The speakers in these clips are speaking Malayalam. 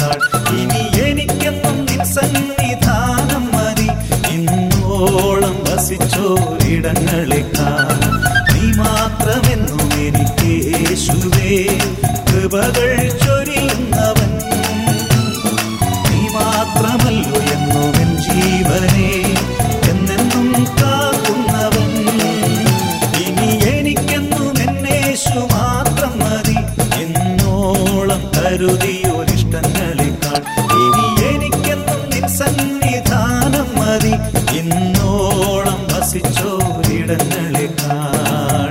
സന്നിധാനങ്ങളെക്കാൾ ഇനി എനിക്കെന്നും നിൻ സന്നിധാനം മതി. ഇന്നോളം വസിച്ചോരിടങ്ങളെക്കാൾ നീ മാത്രമെന്നും എനിക്ക് യേശുവേ. കൃപകൾ ചൊരിയുന്നവൻ നീ മാത്രമല്ലോ എന്നും എൻ ജീവനെ എന്നെന്നും കാക്കുന്നവൻ. ഇനി എനിക്കെന്നും എന്നേശു മാത്രം മതി. എന്നോളം കരുതിയൊരിഷ്ടങ്ങളെക്കാൾ ഇനി എനിക്കെന്നും നിൻ സന്നിധാനം മതി. ഇന്നോളം വസിച്ചോരിടങ്ങളെക്കാൾ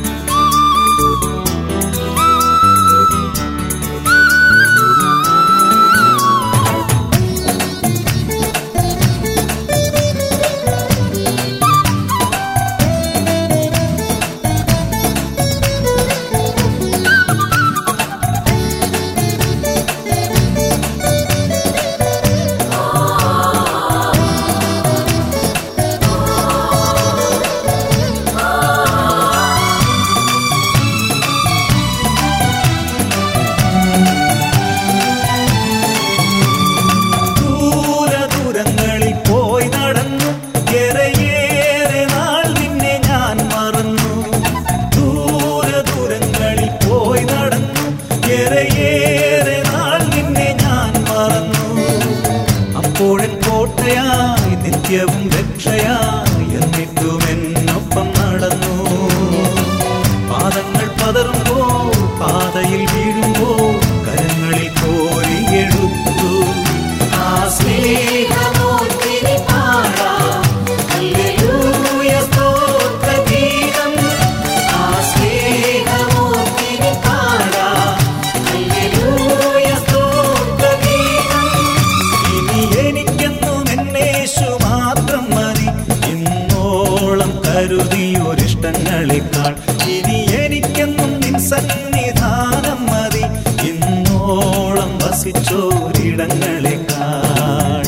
കോട്ടയായി നിത്യവും രക്ഷയായി എന്നിട്ടും എന്നൊപ്പം നടന്നു. പാദങ്ങൾ പതറുമ്പോൾ പാതയിൽ വീഴുമ്പോൾ കരങ്ങളിൽ കോരിയെടുത്തു. ആ സ്നേഹമോർത്തിനി പാടാം ഹല്ലേലൂയ സ്തോത്രഗീതം. ആ സ്നേഹമോർത്തിനി പാടാം ഹല്ലേലൂയ സ്തോത്രഗീതം. ഇനി എനിക്കെന്നും എന്നേശു മാത്രം മതി. ഇന്നോളം കരുതിയൊരിഷ്ടങ്ങളെക്കാൾ ഇനി എനിക്കെന്നും നിൻ സന്നിധാനം മതി. ഇന്നോളം വസിച്ചോരിടങ്ങളെക്കാൾ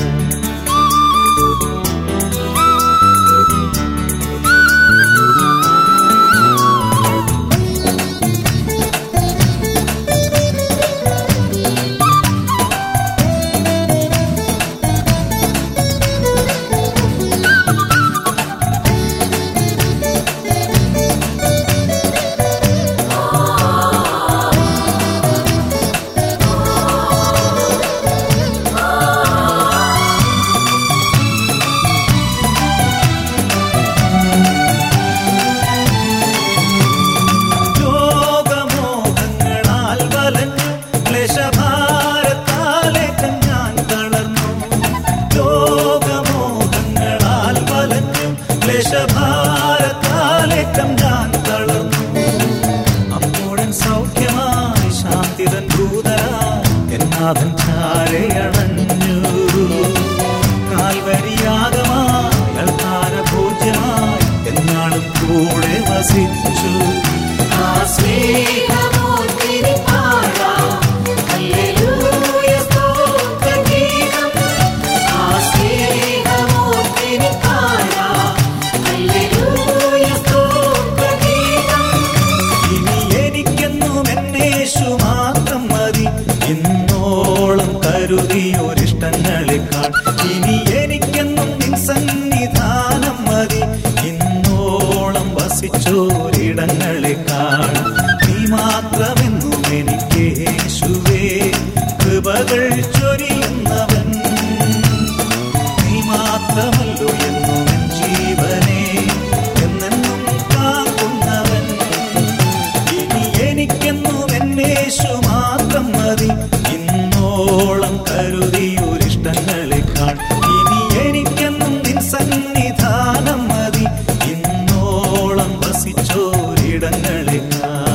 ഭാരത്താലേറ്റം ഞാൻ തളർന്നു. അപ്പോഴൻ സൗഖ്യമായി ശാന്തിതൻ ദൂതനായി എന്നാഥൻ ചാരയണഞ്ഞു. കാൽവരിയാഗമായി അൾത്താരഭോജ്യമായി എന്നാളും കൂടെ വസിച്ചു. ആ സ്നേഹമോർത്തിനി പാടാം ഹല്ലേലൂയ സ്തോത്രഗീതം. ആ സ്നേഹമോർത്തിനി പാടാം ഹല്ലേലൂയ സ്തോത്രഗീതം. ഇനി എനിക്കെന്നും എന്നേശു മാത്രം മതി. ഇന്നോളം കരുതിയൊരിഷ്ടങ്ങളെക്കാൾ ഇനി എനിക്കെന്നും നിൻ സന്നിധാനം മതി. ഇന്നോളം വസിച്ചോരിടങ്ങളെക്കാൾ നീ മാത്രമെന്നും എനിക്ക് യേശുവേ. കൃപകൾ ചൊരിയുന്നവൻ നീ മാത്രമല്ലോ എന്നും എൻ ജീവനെ എന്നെന്നും കാക്കുന്നവൻ. ഇനി എനിക്കെന്നും എന്നേശു മാത്രം മതി. ഇന്നോളം കരുതിയൊരിഷ്ടങ്ങളെക്കാൾ ഇനി എനിക്കെന്നും നിൻ സന്നിധാനം മതി. ഇന്നോളം വസിച്ചോരിടങ്ങളെക്കാൾ